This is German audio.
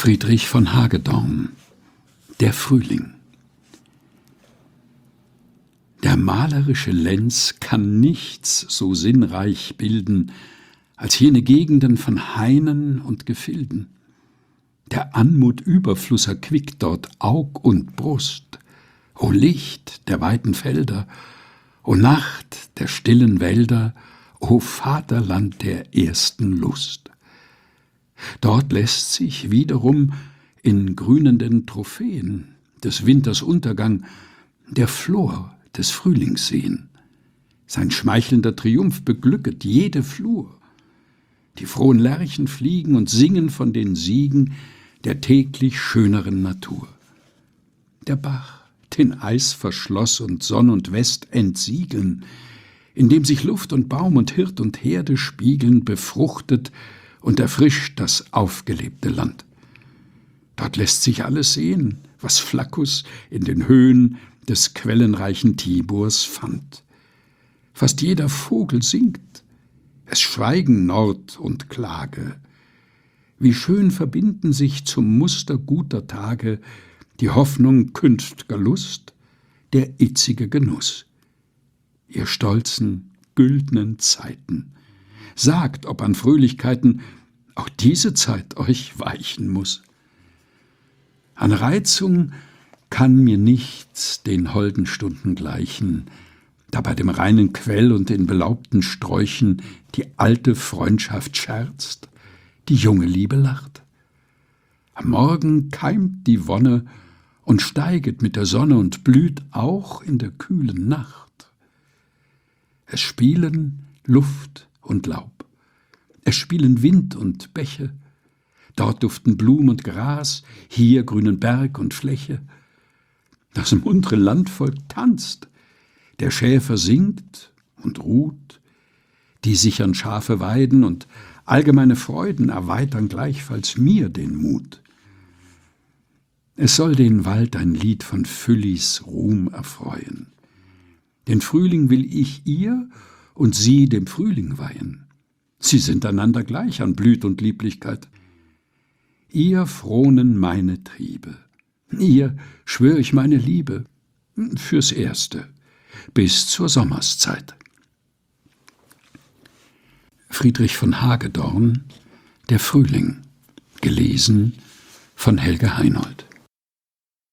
Friedrich von Hagedorn: Der Frühling. Der malerische Lenz kann nichts so sinnreich bilden als jene Gegenden von Hainen und Gefilden. Der Anmut Überfluss erquickt dort Aug und Brust. O Licht der weiten Felder, o Nacht der stillen Wälder, o Vaterland der ersten Lust. Dort lässt sich wiederum in grünenden Trophäen des Winters Untergang der Flor des Frühlings sehen. Sein schmeichelnder Triumph beglücket jede Flur. Die frohen Lerchen fliegen und singen von den Siegen der täglich schöneren Natur. Der Bach den Eis verschloss und Sonn und West entsiegeln, indem sich Luft und Baum und Hirt und Herde spiegeln, befruchtet und erfrischt das aufgelebte Land. Dort lässt sich alles sehen, was Flaccus in den Höhen des quellenreichen Tiburs fand. Fast jeder Vogel singt, es schweigen Nord und Klage. Wie schön verbinden sich zum Muster guter Tage die Hoffnung künft'ger Lust, der itzige Genuss. Ihr stolzen, güldnen Zeiten, sagt, ob an Fröhlichkeiten auch diese Zeit euch weichen muß. An Reizung kann mir nichts den holden Stunden gleichen, da bei dem reinen Quell und den belaubten Sträuchen die alte Freundschaft scherzt, die junge Liebe lacht. Am Morgen keimt die Wonne und steiget mit der Sonne und blüht auch in der kühlen Nacht. Es spielen Luft und Laub, es spielen Wind und Bäche, dort duften Blum und Gras, hier grünen Berg und Fläche. Das muntre Landvolk tanzt, der Schäfer singt und ruht, die sichern Schafe weiden und allgemeine Freuden erweitern gleichfalls mir den Mut. Es soll den Wald ein Lied von Füllis Ruhm erfreuen. Den Frühling will ich ihr und sie dem Frühling weihen. Sie sind einander gleich an Blüt und Lieblichkeit. Ihr fronen meine Triebe, ihr schwör ich meine Liebe, fürs Erste, bis zur Sommerszeit. Friedrich von Hagedorn: Der Frühling, gelesen von Helge Heinold.